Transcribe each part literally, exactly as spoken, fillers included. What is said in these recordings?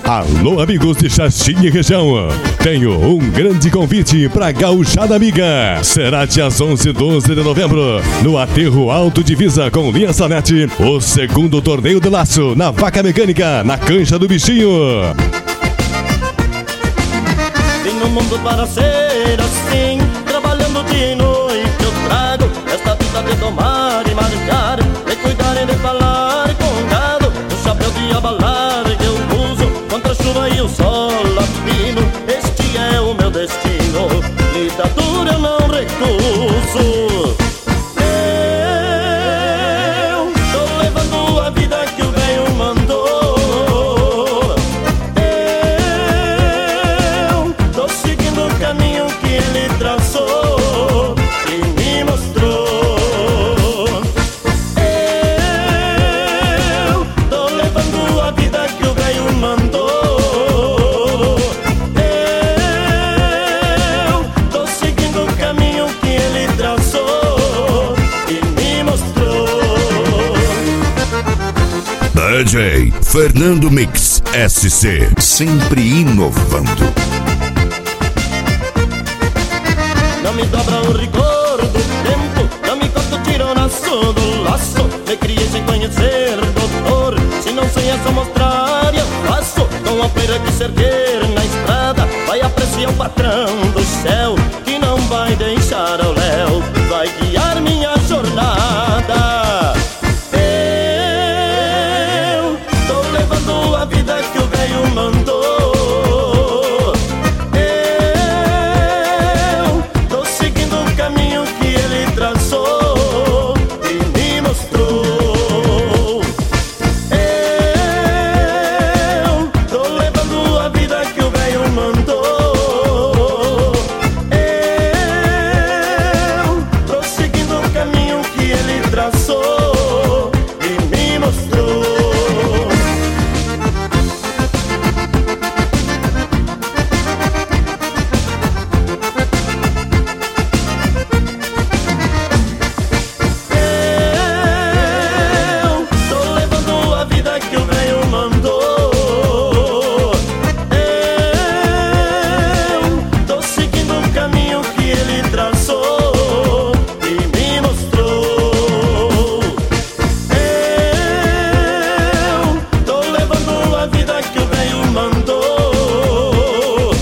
Alô, amigos de Xaxim e região. Tenho um grande convite para a Gauchada Amiga. Será dias onze e doze de novembro, no Aterro Alto Divisa com Linha Sanete, o segundo torneio de laço na Vaca Mecânica, na Cancha do Bichinho. Vim no mundo para ser assim, trabalhando de noite eu trago esta vida de domar e marcar, de cuidar e de falar com gado, o chapéu de abalar que eu uso contra a chuva e o sol latino. Este é o meu destino, lida dura eu não recuso. Eu tô levando a vida que o velho mandou. Eu tô seguindo o caminho que ele traçou e me mostrou. Eu tô levando a vida que o velho mandou. Eu tô seguindo o caminho que ele traçou e me mostrou. D J Fernando Mix S C, sempre inovando. Não me dobra o rigor do tempo, não me corta o tironaço do laço. Me criei sem conhecer, doutor, se não sei essa mostrar eu faço. Com a poeira que se erguer na estrada, vai apreciar o patrão do céu, que não vai deixar ao léu, vai guiar minha jornada. Eu tô levando a vida que o velho mandou. Eu tô seguindo o caminho que ele traçou e me mostrou. Eu tô levando a vida que o velho mandou. Eu tô seguindo o caminho que ele traçou e me mostrou. Eu tô levando a vida que o velho mandou. Eu tô seguindo o caminho que ele traçou e me mostrou. Eu tô levando a vida que o velho mandou.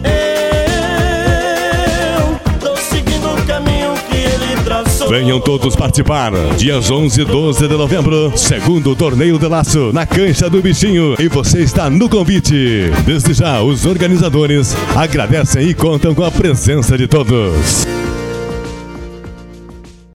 Eu tô seguindo o caminho que ele traçou. Venham todos participar. Dias onze e doze de novembro, segundo torneio de laço na Cancha do Bichinho. E você está no convite. Desde já, os organizadores agradecem e contam com a presença de todos.